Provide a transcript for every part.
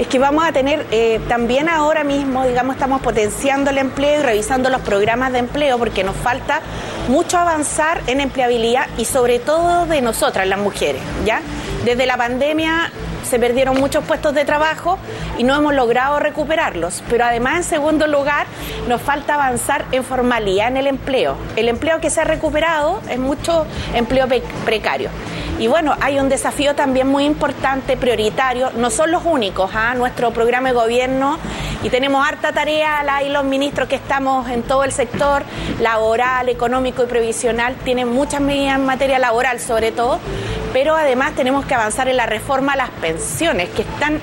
Es que vamos a tener también ahora mismo, digamos, estamos potenciando el empleo y revisando los programas de empleo porque nos falta mucho avanzar en empleabilidad y sobre todo de nosotras, las mujeres, ¿ya? Desde la pandemia se perdieron muchos puestos de trabajo y no hemos logrado recuperarlos, pero además, en segundo lugar, nos falta avanzar en formalidad en el empleo. El empleo que se ha recuperado es mucho empleo precario. Y bueno, hay un desafío también muy importante, prioritario, no son los únicos, nuestro programa de gobierno, y tenemos harta tarea, y los ministros que estamos en todo el sector laboral, económico y previsional, tienen muchas medidas en materia laboral sobre todo, pero además tenemos que avanzar en la reforma a las pensiones, que es tan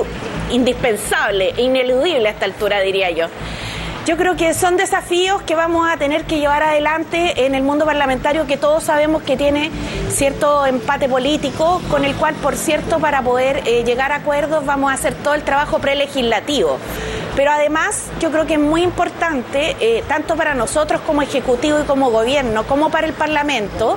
indispensable e ineludible a esta altura, diría yo. Yo creo que son desafíos que vamos a tener que llevar adelante en el mundo parlamentario, que todos sabemos que tiene cierto empate político, con el cual, por cierto, para poder llegar a acuerdos vamos a hacer todo el trabajo prelegislativo. Pero además yo creo que es muy importante, tanto para nosotros como Ejecutivo y como Gobierno, como para el Parlamento,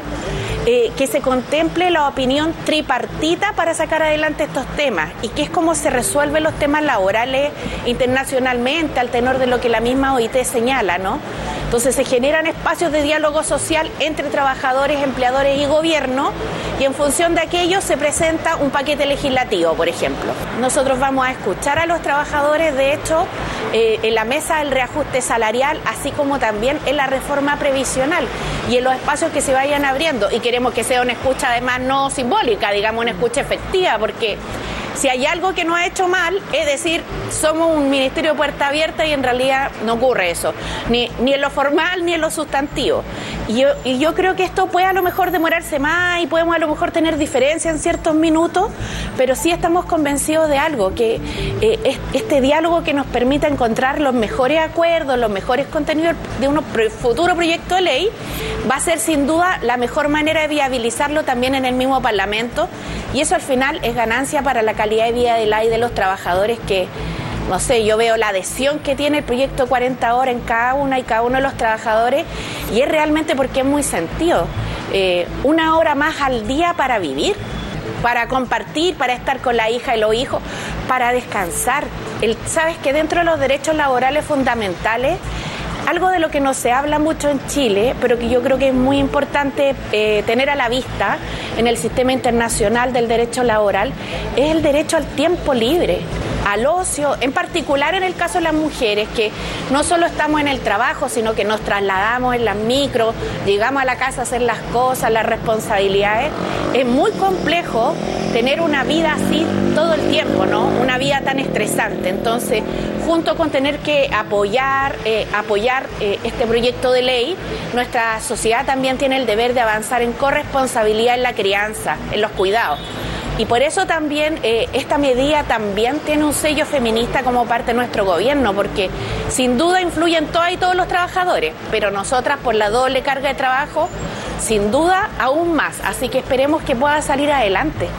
que se contemple la opinión tripartita para sacar adelante estos temas y que es como se resuelven los temas laborales internacionalmente al tenor de lo que la misma OIT señala, ¿no? Entonces se generan espacios de diálogo social entre trabajadores, empleadores y gobierno y en función de aquello se presenta un paquete legislativo, por ejemplo. Nosotros vamos a escuchar a los trabajadores, de hecho, en la mesa del reajuste salarial, así como también en la reforma previsional y en los espacios que se vayan abriendo. Y queremos que sea una escucha además no simbólica, digamos una escucha efectiva, porque si hay algo que no ha hecho mal, es decir, somos un ministerio de puerta abierta y en realidad no ocurre eso, ni en lo formal ni en lo sustantivo. Y yo creo que esto puede a lo mejor demorarse más y podemos a lo mejor tener diferencias en ciertos minutos, pero sí estamos convencidos de algo, que este diálogo que nos permita encontrar los mejores acuerdos, los mejores contenidos de un futuro proyecto de ley, va a ser sin duda la mejor manera de viabilizarlo también en el mismo Parlamento, y eso al final es ganancia para la calidad de vida de y de los trabajadores, que, no sé, yo veo la adhesión que tiene el proyecto 40 horas en cada una y cada uno de los trabajadores, y es realmente porque es muy sentido. 1 hora más al día para vivir, para compartir, para estar con la hija y los hijos, para descansar. Sabes que dentro de los derechos laborales fundamentales, algo de lo que no se habla mucho en Chile, pero que yo creo que es muy importante tener a la vista en el sistema internacional del derecho laboral, es el derecho al tiempo libre, al ocio, en particular en el caso de las mujeres, que no solo estamos en el trabajo, sino que nos trasladamos en las micros, llegamos a la casa a hacer las cosas, las responsabilidades. Es muy complejo tener una vida así todo el tiempo, ¿no? Una vida tan estresante. Entonces, junto con tener que apoyar este proyecto de ley, nuestra sociedad también tiene el deber de avanzar en corresponsabilidad en la crianza, en los cuidados. Y por eso también esta medida también tiene un sello feminista como parte de nuestro gobierno, porque sin duda influye en todas y todos los trabajadores, pero nosotras por la doble carga de trabajo, sin duda aún más. Así que esperemos que pueda salir adelante.